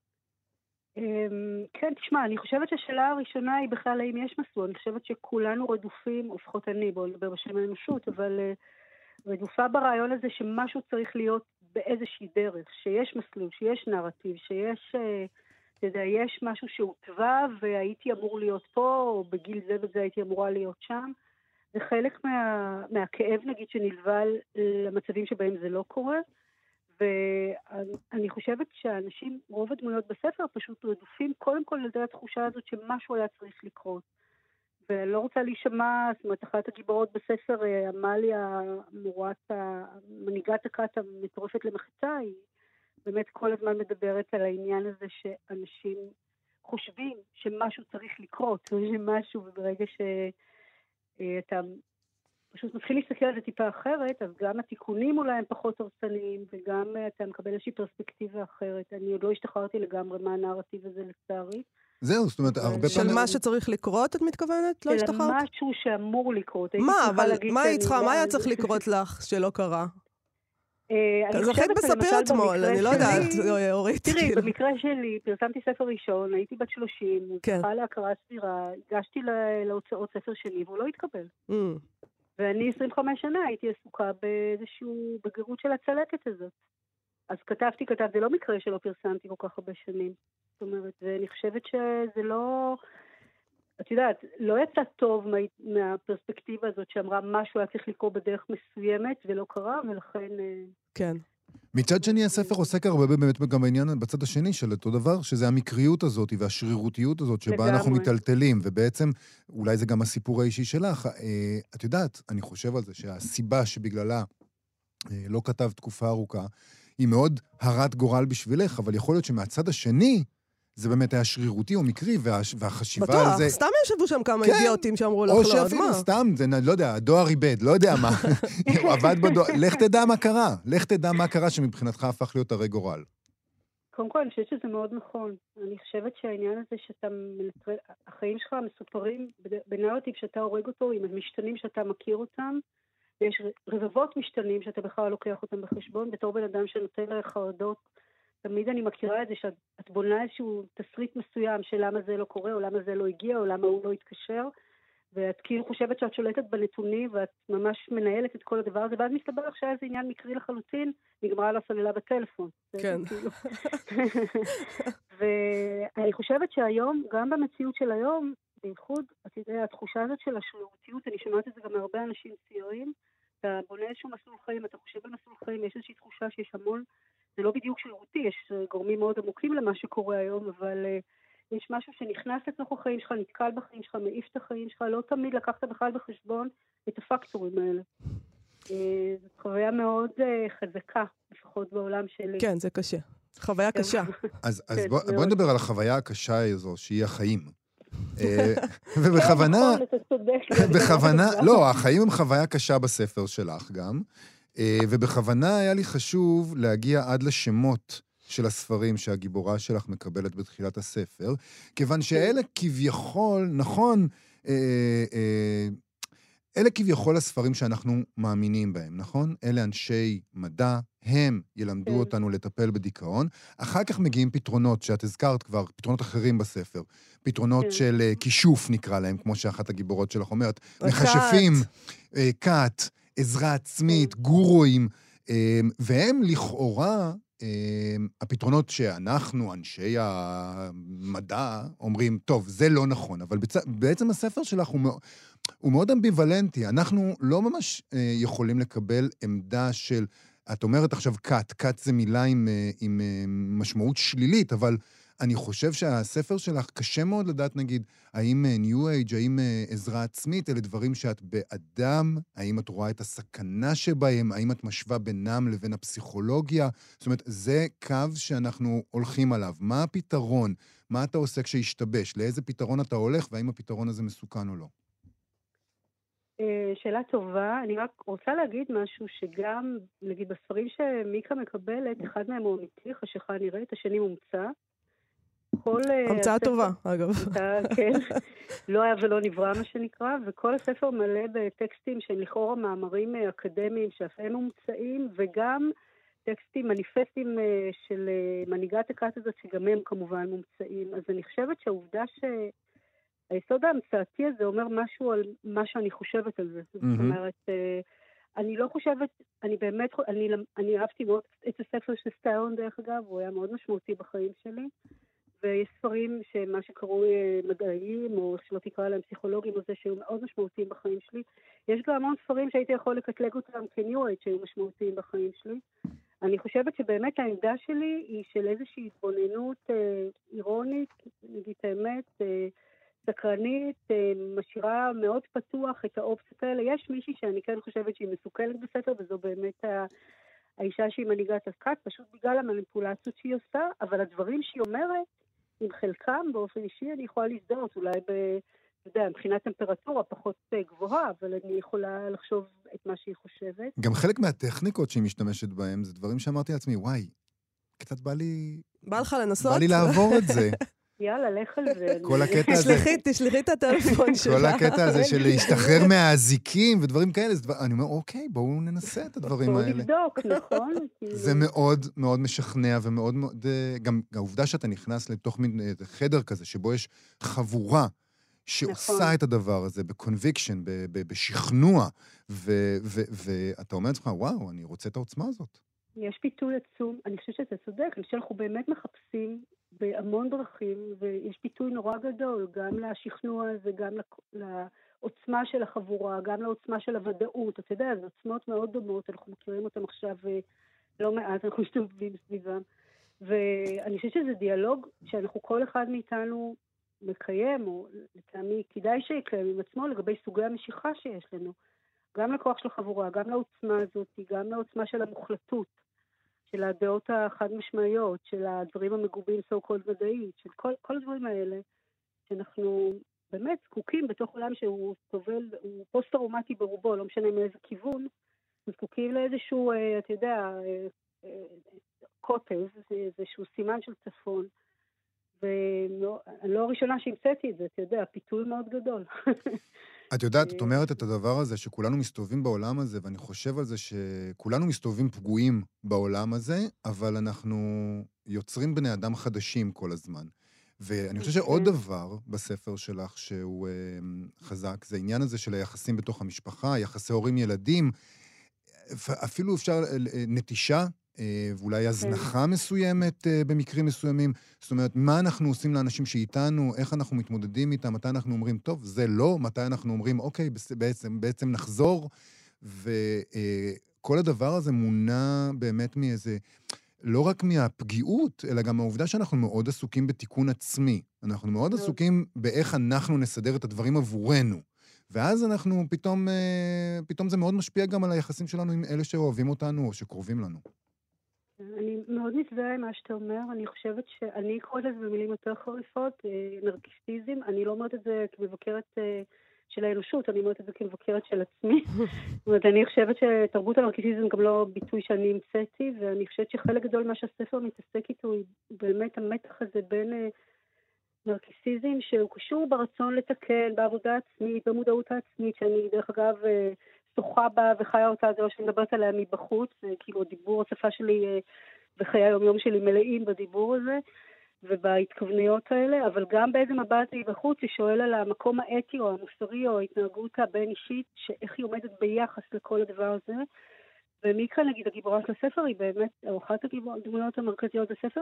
כן, תשמע, אני חושבת שהשאלה הראשונה היא בכלל האם יש מסלול, אני חושבת שכולנו רדופים, או לפחות אני, בואו נדבר בשם האנושות, אבל רדופה ברעיון הזה שמשהו צריך להיות באיזושהי דרך, שיש מסלול, שיש נרטיב, שיש, אתה יודע, יש משהו שהוטבע והייתי אמור להיות פה, או בגיל זה וזה הייתי אמורה להיות שם. זה חלק מהכאב, נגיד, שנלווה למצבים שבהם זה לא קורה. ואני חושבת שהאנשים, רוב הדמויות בספר פשוט רדופים, קודם כל על ידי התחושה הזאת שמשהו היה צריך לקרות. ואני לא רוצה להישמע, זאת אומרת, אחת הגיבורות בספר, אמליה, מנהיגת הכת המטורפת למחצה, היא באמת כל הזמן מדברת על העניין הזה שאנשים חושבים שמשהו צריך לקרות, שמשהו, וברגע שאתה פשוט מתחיל להסתכל על זה טיפה אחרת, אז גם התיקונים אולי הם פחות הרסניים, וגם אתה מקבל איזושהי פרספקטיבה אחרת. אני עוד לא השתחררתי לגמרי מהנרטיב הזה לצערי. זהו, זאת אומרת, הרבה של מה שצריך לקרות, את מתכוונת? לא השתחררת? של משהו שאמור לקרות. מה? אבל מה היה צריך לקרות לך שלא קרה? זה חלק בספיר אתמול, אני לא יודעת, אורית. תראי, במקרה שלי, פרסמתי ספר ראשון, הייתי בת 30, זכה להכרה סבירה, הגשתי להוצאות ספר שני, והוא לא התקבל. ואני 25 שנה הייתי עסוקה באיזשהו בגירות של הצלקת הזאת. אז כתבתי, זה לא מקרה שלא פרסמתי כל כך הרבה שנים. זאת אומרת, ואני חושבת שזה לא... את יודעת, לא יצא טוב מהפרספקטיבה הזאת שאמרה משהו היה צריך לקרוא בדרך מסוימת ולא קרה, ולכן... כן. מצד שני, הספר עוסק הרבה באמת גם בעניין בצד השני של אותו דבר, שזה המקריות הזאת והשרירותיות הזאת שבה אנחנו מטלטלים, ובעצם, אולי זה גם הסיפור האישי שלך. את יודעת, אני חושב על זה שהסיבה שבגללה לא כתב תקופה ארוכה, היא מאוד הרת גורל בשבילך, אבל יכול להיות שמהצד השני, זה באמת היה שרירותי או מקרי, והחשיבה על זה... בטוח, סתם ישבו שם כמה אידיוטים שאמרו לך לא, או שאפילו סתם, לא יודע, הדואר איבד, לא יודע מה. הוא עבד בדואר, לך תדע מה קרה. לך תדע מה קרה שמבחינתך הפך להיות הרי גורל. קודם כל, אני חושבת שזה מאוד נכון. אני חושבת שהעניין הזה שאתה מנטרל... החיים שלך מסופרים בנרטיב שאתה הורג אותו, עם המשתנים שאתה מכיר אותם, ויש רבבות משתנים שאתה בכלל לוקח אותם בחשבון, בתור בן אדם שנותן לך חרדות, תמיד אני מכירה את זה שאת בונה איזשהו תסריט מסוים של למה זה לא קורה, או למה זה לא הגיע, או למה הוא לא התקשר, ואת כאילו חושבת שאת שולטת בנתונים, ואת ממש מנהלת את כל הדבר הזה, ואז מסתבר לך שהיה איזה עניין מקרי לחלוטין, נגמרה לה סוללה בטלפון. כן. ואני חושבת שהיום, גם במציאות של היום, בייחוד, את יודעת, התחושה הזאת של השרירותיות, אני שומעת את זה גם מהרבה אנשים צעירים, אתה בונה איזשהו מסלול חיים, אתה חושב על מסלול חיים, יש איזושהי תחושה שיש המון, זה לא בדיוק שרירותי, יש גורמים מאוד עמוקים למה שקורה היום, אבל יש משהו שנכנס לתוך החיים שלך, נתקל בחיים שלך, מעיף את החיים שלך, לא תמיד לקחת בכלל בחשבון את הפקטורים האלה. זו חוויה מאוד חזקה, לפחות בעולם שלי. כן, זה קשה. חוויה קשה. אז בוא נדבר על החוויה הקשה הזו, שהיא החיים. ובכוונה, לא, החיים הם חוויה קשה בספר שלך גם, ובכוונה היה לי חשוב להגיע עד לשמות של הספרים שהגיבורה שלך מקבלת בתחילת הספר, כיוון שאלה כביכול, נכון, אלה כביכול הספרים שאנחנו מאמינים בהם, נכון? אלה אנשי מדע, הם ילמדו אותנו לטפל בדיכאון. אחר כך מגיעים פתרונות, שאת הזכרת כבר, פתרונות אחרים בספר. פתרונות של כישוף נקרא להם, כמו שאחת הגיבורות שלך אומרת. מכשפים, קאט, עזרה עצמית, גורואים, והם לכאורה הפתרונות שאנחנו, אנשי המדע, אומרים, טוב, זה לא נכון, אבל בעצם הספר שלך הוא מאוד אמביוולנטי. אנחנו לא ממש יכולים לקבל עמדה של, את אומרת עכשיו קאט זה מילה עם משמעות שלילית, אבל אני חושב שהספר שלך קשה מאוד לדעת, נגיד, האם ניו אייג', האם עזרה עצמית, אלה דברים שאת באדם, האם את רואה את הסכנה שבהם, האם את משווה בינם לבין הפסיכולוגיה, זאת אומרת, זה קו שאנחנו הולכים עליו. מה הפתרון? מה אתה עושה כשישתבש? לאיזה פתרון אתה הולך, והאם הפתרון הזה מסוכן או לא? שאלה טובה. אני רק רוצה להגיד משהו שגם, נגיד, בספרים שמיקה מקבלת, אחד מהם הוא אמיתי, חשיכה נראית, השני מומצא. המצאה טובה, אגב. כן, לא היה ולא נברא מה שנקרא, וכל הספר מלא בטקסטים שהם לכאורה מאמרים אקדמיים שאף הם מומצאים, וגם טקסטים, מניפסטים של מנהיגת הקאט הזאת, שגם הם כמובן מומצאים. אז אני חושבת שהעובדה שהיסוד ההמצאתי הזה אומר משהו על מה שאני חושבת על זה. זאת אומרת, אני לא חושבת, אני אהבתי מאוד את הספר של סטאון דרך אגב, הוא היה מאוד משמעותי בחיים שלי. ויש ספרים שמה שקרוי מדעיים, או שלא תקרא להם פסיכולוגים, או זה שהיו מאוד משמעותיים בחיים שלי. יש גם המון ספרים שהייתי יכול לקטלג אותם כניו אייג' שהיו משמעותיים בחיים שלי. אני חושבת שבאמת העמדה שלי היא של איזושהי התבוננות אירונית, נגיד האמת, סקרנית, משאירה מאוד פתוח את האופציות האלה. יש מישהי שאני כן חושבת שהיא מסוכלת בספר, וזו באמת האישה שהיא מנהיגת הקאט, פשוט בגלל המניפולציות שהיא עושה, אבל הדברים שהיא אומרת, עם חלקם באופן אישי אני יכולה להזדהות, אולי אתה יודע, מבחינת טמפרטורה פחות גבוהה, אבל אני יכולה לחשוב את מה שהיא חושבת. גם חלק מהטכניקות שהיא משתמשת בהן, זה דברים שאמרתי לעצמי, וואי, קצת בא לי... בא לך לנסות? בא לי לעבור את זה. יאללה, לך על זה. כל הקטע הזה... תשלחי את הטלפון שלך. כל הקטע הזה של להשתחרר מהזיקים ודברים כאלה, אני אומר, אוקיי, בואו ננסה את הדברים האלה. בואו נבדוק, נכון? זה מאוד מאוד משכנע ומאוד מאוד... גם העובדה שאתה נכנס לתוך מין חדר כזה, שבו יש חבורה שעושה את הדבר הזה בקונביקשן, בשכנוע, ואתה אומר לעצמך, וואו, אני רוצה את העוצמה הזאת. יש פיתוי עצום, אני חושבת שאתה צודק, אני חושבת שאנחנו באמת מחפשים בהמון דרכים, ויש פיתוי נורא גדול, גם לשכנוע הזה, גם לעוצמה של החבורה, גם לעוצמה של הוודאות. אתה יודע, זה עוצמות מאוד דומות, אנחנו מכירים אותם עכשיו לא מעט, אנחנו משתובבים סביבם. ואני חושבת שזה דיאלוג שאנחנו כל אחד מאיתנו מקיים, או לטעמי כדאי שיקיים עם עצמו לגבי סוגי המשיכה שיש לנו. גם לכוח של החבורה, גם לעוצמה הזאת, גם לעוצמה של המוחלטות, של הדעות החד משמעיות, של הדברים המגובים so-called מדעית, של כל הדברים האלה, שאנחנו באמת זקוקים בתוך עולם שהוא סובל, הוא פוסט-טראומטי ברובו, לא משנה מאיזה כיוון, זקוקים לאיזשהו, אתה יודע, קוטב, איזשהו סימן של צפון, ואני לא הראשונה שהמצאתי את זה, אתה יודע, פיתוי מאוד גדול. את יודעת, את אומרת את הדבר הזה, שכולנו מסתובבים בעולם הזה, ואני חושב על זה שכולנו מסתובבים פגועים בעולם הזה, אבל אנחנו יוצרים בני אדם חדשים כל הזמן. ואני חושב שעוד דבר בספר שלך שהוא חזק, זה העניין הזה של היחסים בתוך המשפחה, יחסי הורים-ילדים, אפילו אפשר נטישה, ואולי הזנחה מסוימת במקרים מסוימים. זאת אומרת, מה אנחנו עושים לאנשים שאיתנו, איך אנחנו מתמודדים איתם, מתי אנחנו אומרים, טוב, זה לא, מתי אנחנו אומרים, אוקיי, בעצם נחזור, וכל הדבר הזה מונע באמת מאיזה, לא רק מהפגיעות, אלא גם מהעובדה שאנחנו מאוד עסוקים בתיקון עצמי. אנחנו מאוד עסוקים באיך אנחנו נסדר את הדברים עבורנו. ואז אנחנו פתאום זה מאוד משפיע גם על היחסים שלנו עם אלה שאוהבים אותנו או שקרובים לנו. אני מאוד מזדהה עם מה שאתה אומר, אני חושבת שאני קוראת לזה במילים יותר חריפות, נרקיסיזם, אני לא אומרת את זה כמבקרת של האנושות, אני אומרת את זה כמבקרת של עצמי, זאת אומרת, אני חושבת שתרבות הנרקיסיזם גם לא ביטוי שאני המצאתי, ואני חושבת שחלק גדול מה שהספר מתעסק איתו, הוא באמת המתח הזה בין נרקיסיזם, שהוא קשור ברצון לתקן, בעבודה עצמית, במודעות העצמית, שאני דרך אגב שוחה בה וחיה אותה, זה לא שאני מדברת עליה מבחוץ, כאילו הדיבור, השפה שלי וחיי היום-יום שלי מלאים בדיבור הזה, ובהתכווניות האלה, אבל גם באיזה מבט מבחוץ, היא שואל על המקום האתי או המוסרי או ההתנהגות הבין אישית, שאיך היא עומדת ביחס לכל הדבר הזה, ומיקה נגיד הגיבורה של הספר היא באמת, או אחת הדמויות המרכזיות בספר,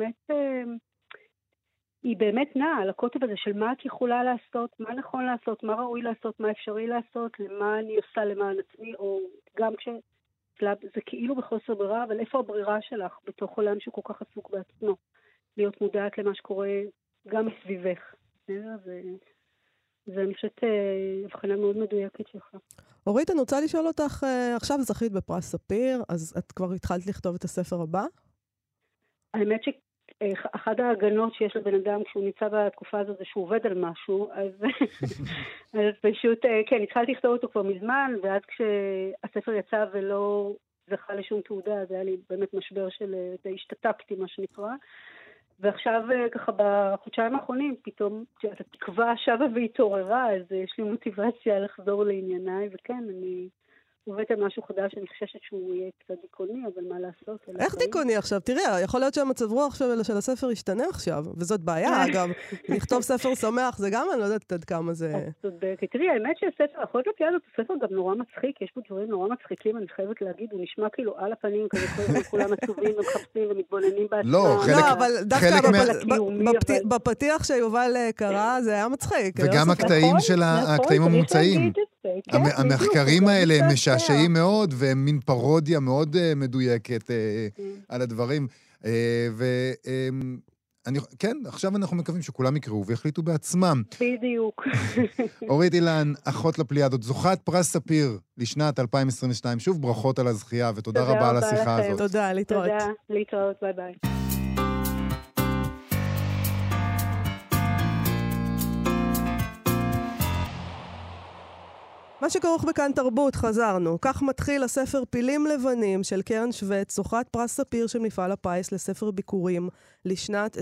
היא באמת נעה על הקוטב הזה של מה את יכולה לעשות, מה נכון לעשות, מה ראוי לעשות, מה אפשרי לעשות, למה אני עושה למען עצמי, או גם זה כאילו בחוסר ברירה, אבל איפה הברירה שלך בתוך עולם שהוא כל כך עסוק בעצמו, להיות מודעת למה שקורה גם מסביבך. זה אני חושבת הבחנה מאוד מדויקת שלך. אורית, אני רוצה לשאול אותך, עכשיו זכית בפרס ספיר, אז את כבר התחלת לכתוב את הספר הבא? האמת אחת ההגנות שיש לבן אדם כשהוא נמצא בתקופה הזאת זה שהוא עובד על משהו, אז פשוט, כן, התחלתי לכתוב אותו כבר מזמן, ואז כשהספר יצא ולא זכה לשום תעודה, זה היה לי באמת משבר של השתתקתי, מה שנקרא, ועכשיו ככה בחודשיים האחרונים, פתאום כשהתקווה שבה והתעוררה, אז יש לי מוטיבציה לחזור לענייניי, וכן, אני עובדת על משהו חדש, אני חוששת שהוא יהיה קצת דיכאוני, אבל מה לעשות? איך דיכאוני עכשיו? תראי, יכול להיות שהמצב רוח של הספר ישתנה עכשיו, וזאת בעיה, אגב. לכתוב ספר שמח, זה גם, אני לא יודעת עד כמה זה... תראי, האמת שהספר, אחות לפי הזאת, הספר גם נורא מצחיק, יש פה דברים נורא מצחיקים, אני חייבת להגיד, הוא נשמע כאילו על הפנים, כזה כולם עצובים ומחפשים ומתבוננים בעצמם. לא, אבל דווקא בפתיח שיובל קרא, זה היה מצחיק. וגם הקטעים המומצאים. המחקרים האלה הם משעשעים מאוד, והם מין פרודיה מאוד מדויקת על הדברים. כן, עכשיו אנחנו מקווים שכולם יקראו ויחליטו בעצמם. בדיוק. אורית אילן, אחות לפליאדות, זוכת פרס ספיר לשנת 2022. שוב ברכות על הזכייה, ותודה רבה על השיחה הזאת. תודה, להתראות. תודה, להתראות, ביי ביי. מה שכרוך בכאן תרבות, חזרנו. כך מתחיל הספר פילים לבנים של קרן שוויץ, זוכת פרס ספיר של מפעל הפיס לספר ביקורים לשנת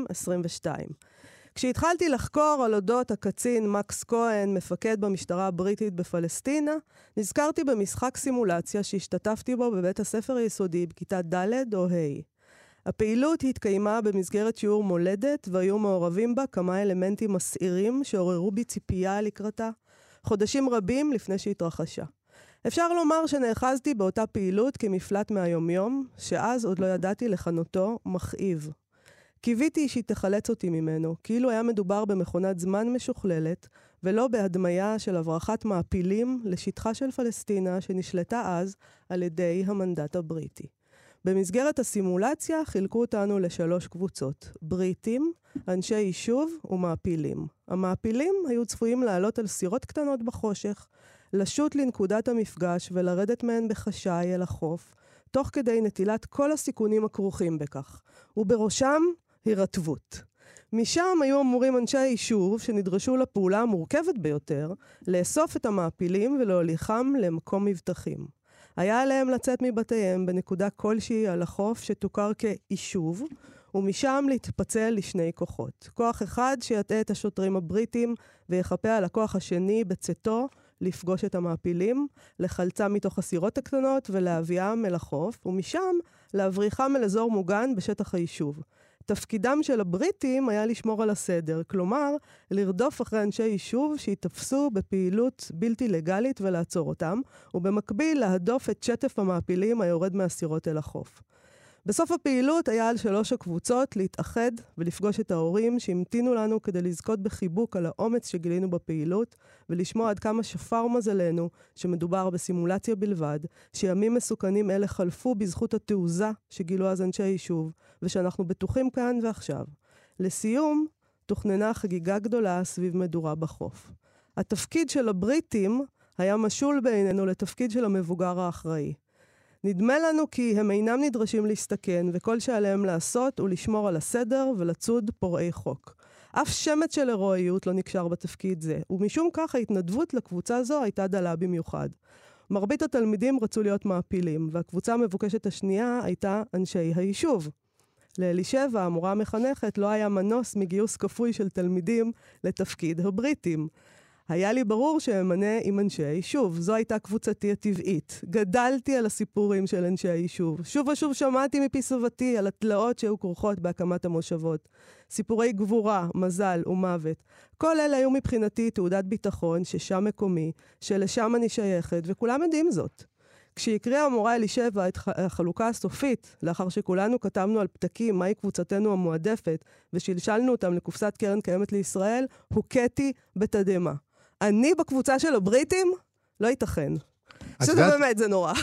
2022. כשהתחלתי לחקור על אודות הקצין מקס כהן, מפקד במשטרה הבריטית בפלסטינה, נזכרתי במשחק סימולציה שהשתתפתי בו בבית הספר היסודי בכיתה ד' או ה'. הפעילות התקיימה במסגרת שיעור מולדת, והיו מעורבים בה כמה אלמנטים מסעירים שעוררו בי ציפייה לקראתה, חודשים רבים לפני שהתרחשה. אפשר לומר שנאחזתי באותה פעילות כמפלט מהיומיום, שאז עוד לא ידעתי לכנותו מכאיב. קיוויתי שהיא תחלץ אותי ממנו, כאילו היה מדובר במכונת זמן משוכללת, ולא בהדמיה של הברחת מעפילים לשטחה של פלסטינה שנשלטה אז על ידי המנדט הבריטי. במסגרת הסימולציה חילקו אותנו ל3 קבוצות, בריטים, אנשי יישוב ומעפילים. המעפילים היו צפויים לעלות על סירות קטנות בחושך, לשוט לנקודת המפגש ולרדת מהן בחשאי אל החוף, תוך כדי נטילת כל הסיכונים הכרוכים בכך, ובראשם הירטבות. משם היו אמורים אנשי היישוב שנדרשו לפעולה המורכבת ביותר, לאסוף את המעפילים ולהוליכם למקום מבטחים. היה עליהם לצאת מבתיהם בנקודה כלשהי על החוף שתוכר כיישוב, ומשם להתפצל לשני כוחות. כוח אחד שיטעה את השוטרים הבריטים ויחפה על הכוח השני בצאתו לפגוש את המעפילים, לחלצם מתוך הסירות הקטנות ולהביאם אל החוף, ומשם להבריחם אל אזור מוגן בשטח היישוב. תפקידם של הבריטים היה לשמור על הסדר, כלומר, לרדוף אחרי אנשי יישוב שהתאפסו בפעילות בלתי לגלית ולעצור אותם, ובמקביל להדוף את שטף המעפילים היורד מהסירות אל החוף. בסוף הפעילות היה על 3 הקבוצות להתאחד ולפגוש את ההורים שהמתינו לנו כדי לזכות בחיבוק על האומץ שגילינו בפעילות, ולשמוע עד כמה שפר מזלנו שמדובר בסימולציה בלבד, שימים מסוכנים אלה חלפו בזכות התעוזה שגילו אז אנשי יישוב, ושאנחנו בטוחים כאן ועכשיו. לסיום, תוכננה חגיגה גדולה סביב מדורה בחוף. התפקיד של הבריטים היה משול בעינינו לתפקיד של המבוגר האחראי. נדמה לנו כי הם אינם נדרשים להסתכן, וכל שעליהם לעשות הוא לשמור על הסדר ולצוד פורעי חוק. אף שמץ של הרואיות לא נקשר בתפקיד זה, ומשום כך ההתנדבות לקבוצה זו הייתה דלה במיוחד. מרבית התלמידים רצו להיות מעפילים, והקבוצה המבוקשת השנייה הייתה אנשי היישוב. לאלישבע, המורה המחנכת, לא היה מנוס מגיוס כפוי של תלמידים לתפקיד הבריטים. היה לי ברור שאמנה עם אנשי היישוב. זו הייתה קבוצתי הטבעית. גדלתי על הסיפורים של אנשי היישוב. שוב ושוב שמעתי מפי סבתי על התלאות שהיו כרוכות בהקמת המושבות. סיפורי גבורה, מזל ומוות. כל אלה היו מבחינתי תעודת ביטחון ששם מקומי, שלשם אני שייכת, וכולם יודעים זאת. כשהקריאה המורה אלישבע את החלוקה הסופית, לאחר שכולנו כתבנו על פתקים מהי קבוצתנו המועדפת, ושלשלנו אותם לקופסת קרן קיימת לישראל, הוקעתי בתדהמה. אני בקבוצה של הבריטים? לא ייתכן. שזה באמת, זה נורא.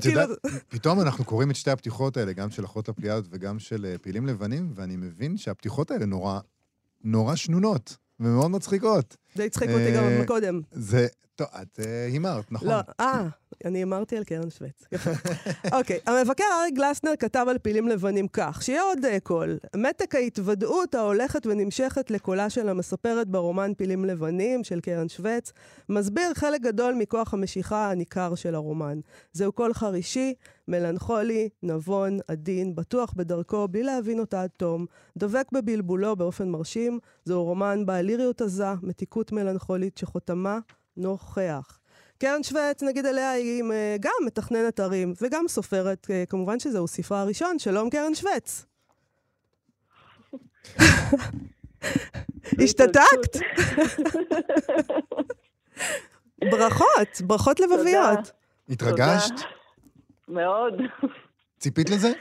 פתאום אנחנו קוראים את שתי הפתיחות האלה, גם של אחות הפליאדות וגם של פילים לבנים, ואני מבין שהפתיחות האלה נורא שנונות, ומאוד מצחיקות. זה הצחיק אותי גם קודם. זה, טוב, את הימרת, נכון? לא, אני אמרתי על קרן שוויץ. אוקיי, המבקר אריק גלסנר כתב על פילים לבנים כך, שיהיה עוד קול. מתק ההתוודעות ההולכת ונמשכת לקולה של המספרת ברומן פילים לבנים של קרן שוויץ, מסביר חלק גדול מכוח המשיכה הניכר של הרומן. זהו קול חרישי, מלנכולי, נבון, עדין, בטוח בדרכו, בלי להבין אותה עד תום, דבק בבלבולו באופן מרשים. זהו רומן בעל ליריות עזה, מתיקות מלנכולית שחותמה נוכח. קרן שוויץ, נגיד עליה, היא גם מתכננת ערים וגם סופרת, כמובן שזהו ספרה הראשון. שלום קרן שוויץ. השתתקת? ברכות לבביות. התרגשת? מאוד. ציפית לזה?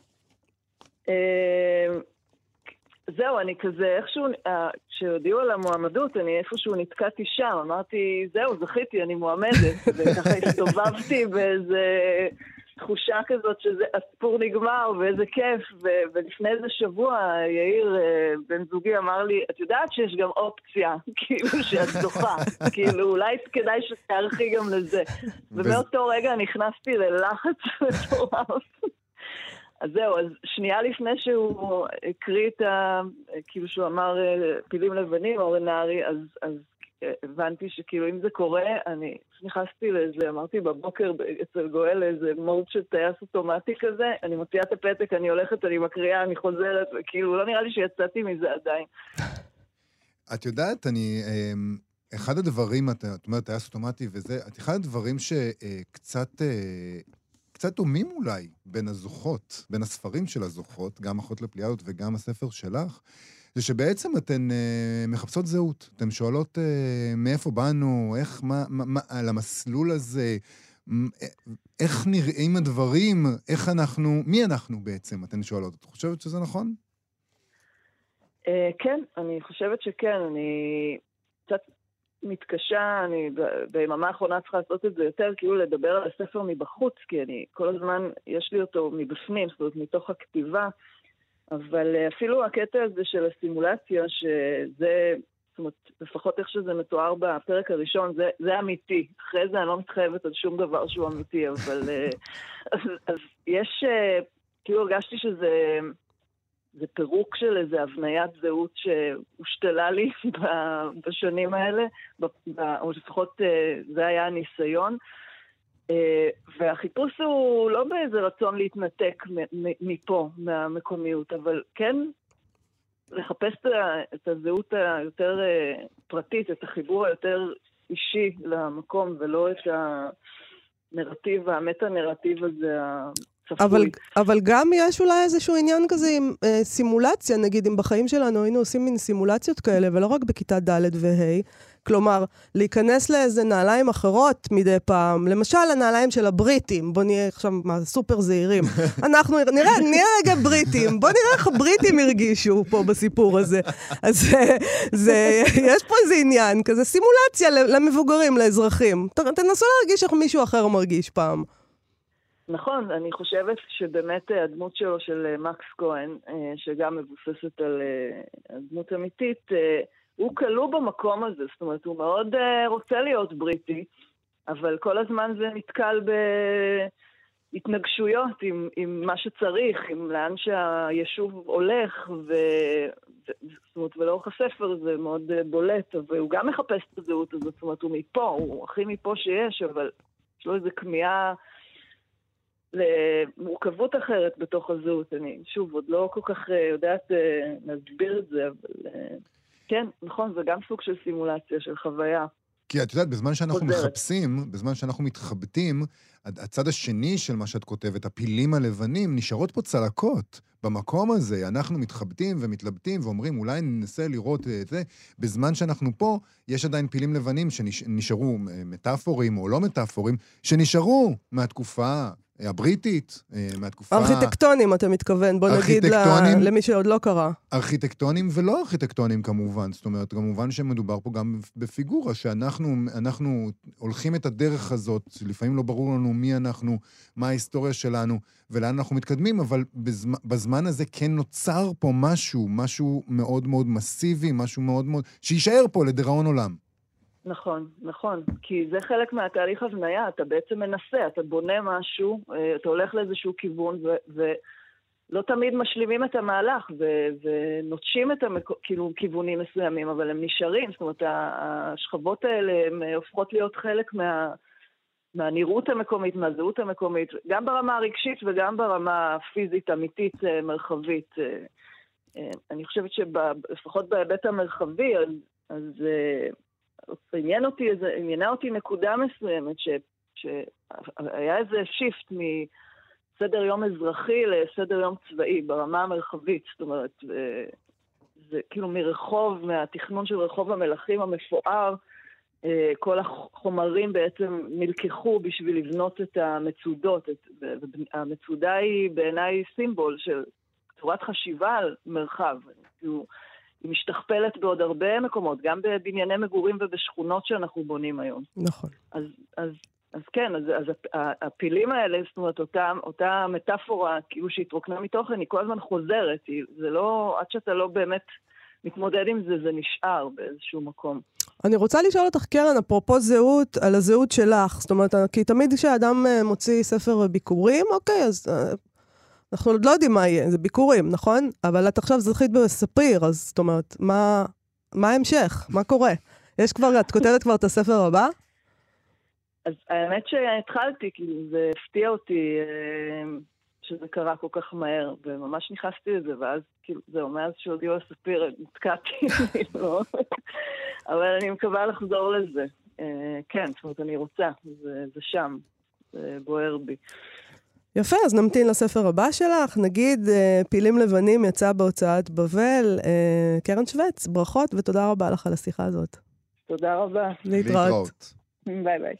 זהו, אני כזה, איכשהו, כשהודיעו על המועמדות, אני איפשהו נתקעתי שם, אמרתי, זהו, זכיתי, אני מועמדת, וככה הסתובבתי באיזה תחושה כזאת שהסיפור נגמר, ואיזה כיף, ולפני איזה שבוע, יאיר, בן זוגי, אמר לי, את יודעת שיש גם אופציה, כאילו שאת זוכה, כאילו אולי כדאי שתערכי גם לזה. ובאותו רגע נכנסתי ללחץ מטורף. אז זהו, אז שנייה לפני שהוא הקריא את כאילו שהוא אמר פילים לבנים, אורן נהרי, אז הבנתי שכאילו אם זה קורה, אני נכנסתי לזה, אמרתי בבוקר אצל גואל לאיזה מוד של טייס אוטומטי כזה, אני מוציאה את הפתק, אני הולכת, אני מקריאה, אני חוזרת, וכאילו לא נראה לי שיצאתי מזה עדיין. את יודעת, אחד הדברים, את אומרת, טייס אוטומטי וזה, אחד הדברים קצת דומים אולי בין הזוכות, בין הספרים של הזוכות, גם אחות לפליאדות וגם הספר שלך, זה שבעצם אתן מחפשות זהות. אתן שואלות מאיפה באנו, איך, מה, על המסלול הזה, איך נראים הדברים, איך אנחנו, מי אנחנו בעצם, אתן שואלות. את חושבת שזה נכון? כן, אני חושבת שכן. אני קצת מתקשה, אני ביממה האחרונה צריכה לעשות את זה יותר, כאילו לדבר על הספר מבחוץ, כי אני כל הזמן, יש לי אותו מבפנים, זאת אומרת, מתוך הכתיבה, אבל אפילו הקטע הזה של הסימולציה, שזה, זאת אומרת, לפחות איך שזה מתואר בפרק הראשון, זה אמיתי. אחרי זה אני לא מתחייבת על שום דבר שהוא אמיתי, אבל אז יש, כאילו הרגשתי שזה פירוק של איזו הבניית זהות שהושתלה לי בשנים האלה, או לפחות זה היה הניסיון. והחיפוש הוא לא באיזה רצון להתנתק מפה, מהמקומיות, אבל כן לחפש את הזהות היותר פרטית, את החיבור היותר אישי למקום, ולא את הנרטיב, המטה-נרטיב הזה הצפוי. אבל גם יש אולי איזשהו עניין כזה עם סימולציה, נגיד אם בחיים שלנו היינו עושים מין סימולציות כאלה, ולא רק בכיתה ד' וה', כלומר, להיכנס לאיזה נעליים אחרות מדי פעם, למשל הנעליים של הבריטים, בוא נהיה עכשיו סופר זהירים, אנחנו נהיה רגע בריטים, בוא נראה איך הבריטים הרגישו פה בסיפור הזה. אז יש פה איזה עניין, כזה סימולציה למבוגרים, לאזרחים. תנסו להרגיש איך מישהו אחר מרגיש פעם. נכון, אני חושבת שבאמת הדמות שלו של מקס כהן, שגם מבוססת על הדמות אמיתית, הוא כלוא במקום הזה, זאת אומרת, הוא מאוד רוצה להיות בריטי, אבל כל הזמן זה נתקל בהתנגשויות עם מה שצריך, עם לאן שהיישוב הולך, זאת אומרת, ולאורך הספר זה מאוד בולט, והוא גם מחפש את הזהות הזאת, זאת אומרת, הוא מפה, הוא הכי מפה שיש, אבל יש לו איזו כמיהה למורכבות אחרת בתוך הזהות. אני שוב עוד לא כל כך יודעת להסביר את זה, אבל כן, נכון, זה גם סוג של סימולציה, של חוויה. כי את יודעת, בזמן שאנחנו מחפשים, בזמן שאנחנו מתחבטים, הצד השני של מה שאת כותבת, הפילים הלבנים, נשארות פה צלקות. במקום הזה אנחנו מתחבטים ומתלבטים ואומרים, אולי ננסה לראות את זה. בזמן שאנחנו פה, יש עדיין פילים לבנים שנשארו מטאפורים או לא מטאפורים, שנשארו מהתקופה הבריטית, מהתקופה... ארכיטקטונים, אתה מתכוון, בוא נגיד למי שעוד לא קרא. ארכיטקטונים ולא ארכיטקטונים כמובן, זאת אומרת, כמובן שמדובר פה גם בפיגורה, שאנחנו הולכים את הדרך הזאת, לפעמים לא ברור לנו מי אנחנו, מה ההיסטוריה שלנו, ולאן אנחנו מתקדמים, אבל בזמן הזה כן נוצר פה משהו מאוד מאוד מסיבי, משהו מאוד מאוד, שישאר פה לדיראון עולם. נכון, נכון, כי זה חלק מהתהליך הבניה, אתה בעצם מנסה, אתה בונה משהו, אתה הולך לאיזשהו כיוון, ולא תמיד משלימים את המהלך, ונוטשים את כאילו כיוונים מסוימים, אבל הם נשארים, זאת אומרת, השכבות האלה הן הופכות להיות חלק מהנראות המקומית, מהזהות המקומית, גם ברמה הרגשית וגם ברמה הפיזית, אמיתית, מרחבית. אני חושבת שלפחות בהיבט המרחבי, אז עניינה אותי נקודה מסוימת, שהיה איזה שיפט מסדר יום אזרחי לסדר יום צבאי, ברמה המרחבית, זאת אומרת, זה כאילו מרחוב, מהתכנון של רחוב המלכים המפואר, כל החומרים בעצם נלקחו בשביל לבנות את המצודות, והמצודה היא בעיניי סימבול של צורת חשיבה על מרחב, כאילו, היא משתכפלת בעוד הרבה מקומות, גם בבנייני מגורים ובשכונות שאנחנו בונים היום. נכון. אז כן, אז הפילים האלה, זאת אומרת, אותה מטאפורה, כאילו שהתרוקנה מתוכן, היא כל הזמן חוזרת, זה לא, עד שאתה לא באמת מתמודד עם זה, זה נשאר באיזשהו מקום. אני רוצה לשאול אותך, קרן, אפרופו זהות, על הזהות שלך, זאת אומרת, כי תמיד כשאדם מוציא ספר ביקורים, אוקיי, אז אנחנו עוד לא יודעים מה יהיה, זה ביקורים, נכון? אבל את עכשיו זכית בספיר, אז זאת אומרת, מה ההמשך? מה קורה? את כותבת כבר את הספר הבא? אז האמת שהתחלתי, כאילו זה הפתיע אותי שזה קרה כל כך מהר, וממש נכנסתי לזה, ואז כאילו זהו, מאז שהודיעו לספיר, נתקעתי, אבל אני מקווה לחזור לזה. כן, זאת אומרת, אני רוצה, זה שם, זה בוער בי. יפה, אז נמתין לספר הבא שלך. נגיד, פילים לבנים יצא בהוצאת בבל. קרן שווץ, ברכות ותודה רבה לך על השיחה הזאת. תודה רבה. להתראות. ביי ביי.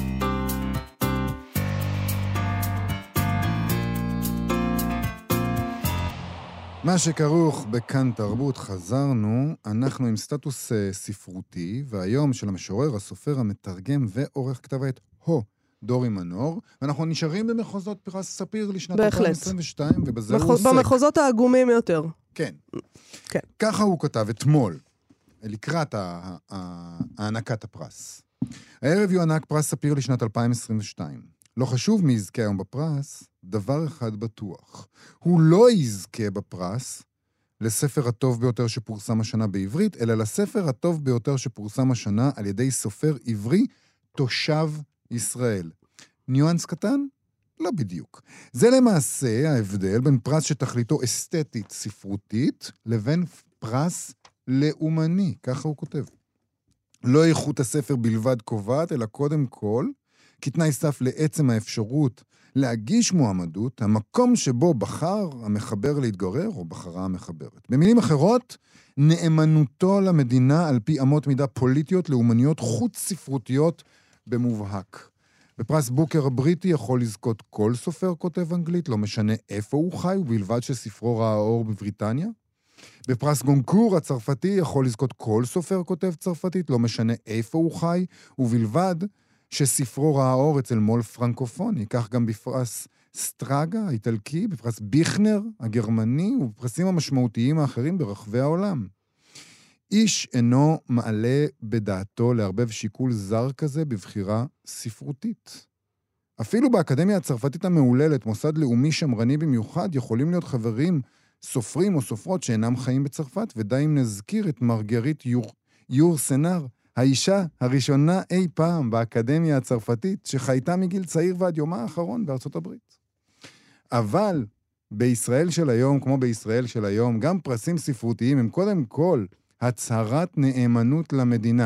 מה שכרוך בכאן תרבות, חזרנו, אנחנו עם סטטוס ספרותי, והיום של המשורר, הסופר, המתרגם ועורך כתב העת דורי מנור, ואנחנו נשארים במחוזות פרס ספיר לשנת 2022, ובזה הוא עוסק. במחוזות העגומים יותר. כן. כן. ככה הוא כתב אתמול, לקראת הענקת הפרס. הערב יוענק פרס ספיר לשנת 2022. לא חשוב מי יזכה היום בפרס, דבר אחד בטוח. הוא לא יזכה בפרס לספר הטוב ביותר שפורסם השנה בעברית, אלא לספר הטוב ביותר שפורסם השנה על ידי סופר עברי, תושב ישראל. ניואנס קטן? לא בדיוק. זה למעשה ההבדל בין פרס שתכליתו אסתטית ספרותית, לבין פרס לאומני, ככה הוא כותב. לא איכות הספר בלבד קובעת, אלא קודם כל, כתנאי סף לעצם האפשרות להגיש מועמדות, המקום שבו בחר המחבר להתגורר, או בחרה המחברת. במילים אחרות, נאמנותו למדינה על פי אמות מידה פוליטיות, לאומניות, חוץ ספרותיות במובהק. בפרס בוקר הבריטי יכול לזכות כל סופר כותב אנגלית, לא משנה איפה הוא חי, ובלבד שספרו ראה אור בבריטניה. בפרס גונקור הצרפתי יכול לזכות כל סופר כותב צרפתית, לא משנה איפה הוא חי, ובלבד שספרו ראה אור אצל מול פרנקופוני. כך גם בפרס סטרגה האיטלקי, בפרס ביכנר הגרמני, ובפרסים המשמעותיים האחרים ברחבי העולם. איש אינו מעלה בדעתו לערבב שיקול זר כזה בבחירה ספרותית. אפילו באקדמיה הצרפתית המעוללת, מוסד לאומי שמרני במיוחד, יכולים להיות חברים, סופרים או סופרות שאינם חיים בצרפת, ודי אם נזכיר את מרגרית יורסנר, האישה הראשונה אי פעם באקדמיה הצרפתית, שחייתה מגיל צעיר ועד יומה האחרון בארצות הברית. אבל בישראל של היום, כמו בישראל של היום, גם פרסים ספרותיים הם קודם כל הצהרת נאמנות למדינה.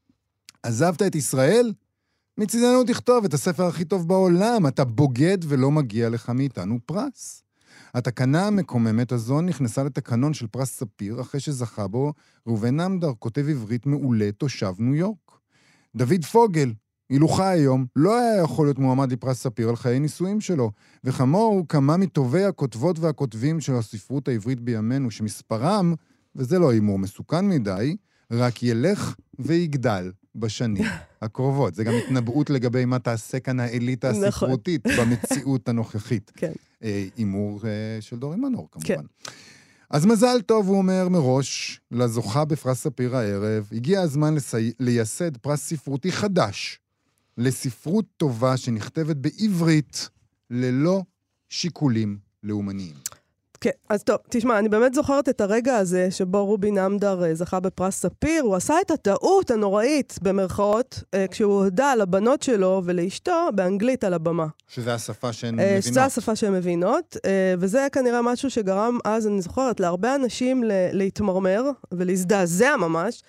עזבת את ישראל? מצידנו תכתוב את הספר הכי טוב בעולם, אתה בוגד ולא מגיע לך מאיתנו פרס. התקנה המקוממת הזו נכנסה לתקנון של פרס ספיר, אחרי שזכה בו ראובן נמדר, כותב עברית מעולה, תושב ניו יורק. דוד פוגל, אילו חי היום, לא היה יכול להיות מועמד לפרס ספיר על חיי נישואים שלו, וכמוהו כמה מטובי הכותבות והכותבים של הספרות העברית בימינו, שמספרם, וזה לא אימור מסוכן מדי, רק ילך ויגדל בשנים הקרובות. זה גם התנבאות לגבי מה תעשה כאן האליטה הספרותית במציאות הנוכחית. כן. אימור של דורי מנור, כמובן. אז מזל טוב, הוא אומר מראש, לזוכה בפרס ספיר הערב, הגיע הזמן לייסד פרס ספרותי חדש, לספרות טובה שנכתבת בעברית, ללא שיקולים לאומניים. כן, אז טוב, תשמע, אני באמת זוכרת את הרגע הזה שבו רובי נמדר זכה בפרס ספיר, הוא עשה את הטעות הנוראית במרכאות, כשהוא הודע לבנות שלו ולאשתו באנגלית על הבמה. שזה השפה שהן מבינות. שזה השפה שהן מבינות, וזה כנראה משהו שגרם אז, אני זוכרת, להרבה אנשים להתמרמר ולהזדעזע ממש,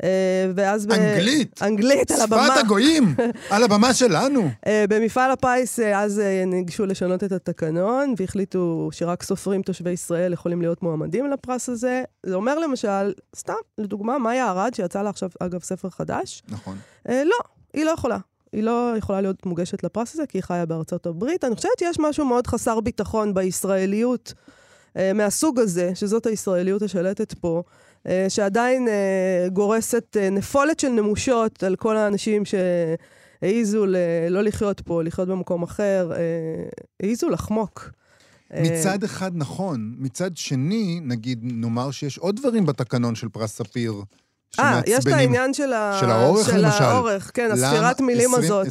ואז אנגלית! אנגלית על הבמה. שפת הגויים! על הבמה שלנו! במפעל הפיס אז ניגשו לשנות את התקנון, והחליטו שרק סופרים תושבי ישראל יכולים להיות מועמדים לפרס הזה. זה אומר למשל, סתם, לדוגמה, מאיה ארד, שיצא לה עכשיו, אגב, ספר חדש. נכון. לא, היא לא יכולה. היא לא יכולה להיות מוגשת לפרס הזה, כי היא חיה בארצות הברית. אני חושבת שיש משהו מאוד חסר ביטחון בישראליות מהסוג הזה, שזאת הישראליות השלטת פה, שעדיין גורסת נפולת של נמושות על כל האנשים שהעיזו לא לחיות פה, לחיות במקום אחר, העיזו לחמוק. מצד אחד נכון, מצד שני, נגיד, נאמר שיש עוד דברים בתקנון של פרס ספיר, יש את העניין של האורך, למשל. האורך, כן, הספירת מילים הזאת.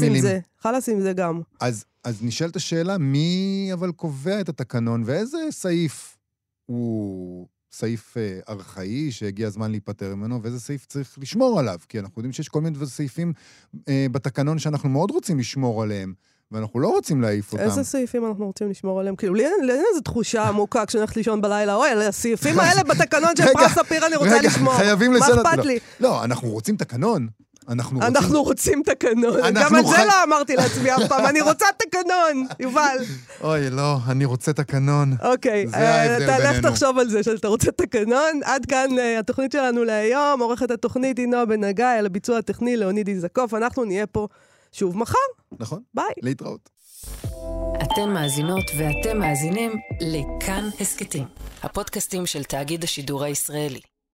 חלס עם זה גם. אז נשאלת השאלה, מי אבל קובע את התקנון, ואיזה סעיף הוא סעיף ארכאי שהגיע הזמן להיפטר ממנו, ואיזה סעיף צריך לשמור עליו, כי אנחנו יודעים שיש כל מיני סעיפים בתקנון שאנחנו מאוד רוצים לשמור עליהם, ואנחנו לא רוצים להעיף אותם. איזה סעיפים אנחנו רוצים לשמור עליהם? כאילו, לי אין איזו תחושה עמוקה כשאני הולכת לישון בלילה, אוי, הסעיפים האלה בתקנון של פרס ספיר אני רוצה לשמור. חייבים מה לסלט. אכפת לי? לא, אנחנו רוצים תקנון. אנחנו רוצים תקנון. גם את זה לא אמרתי לעצמי אף פעם. אני רוצה תקנון, יובל. אוי, לא, אני רוצה תקנון. אוקיי, תלך תחשוב על זה שאתה רוצה תקנון. עד כאן התוכנית שלנו להיום. עורכת התוכנית היא נועה בן הגיא, על הביצוע הטכני ליאוניד איזקוף. אנחנו נהיה פה שוב מחר. נכון. ביי. להתראות. אתן מאזינות ואתם מאזינים לכאן הסקטים, הפודקאסטים של תאגיד השידור הישראלי.